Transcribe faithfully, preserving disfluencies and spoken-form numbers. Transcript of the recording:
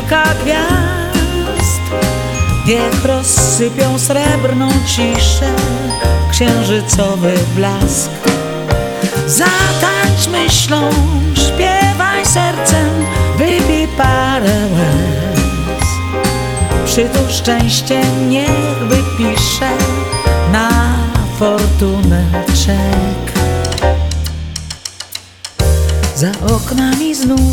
kilka gwiazd. Niech rozsypią srebrną ciszę księżycowy blask. Zatańcz myślą, śpiewaj sercem, wypij parę łez. Przytul szczęście, niech wypisze na fortunę czek. Za oknami znów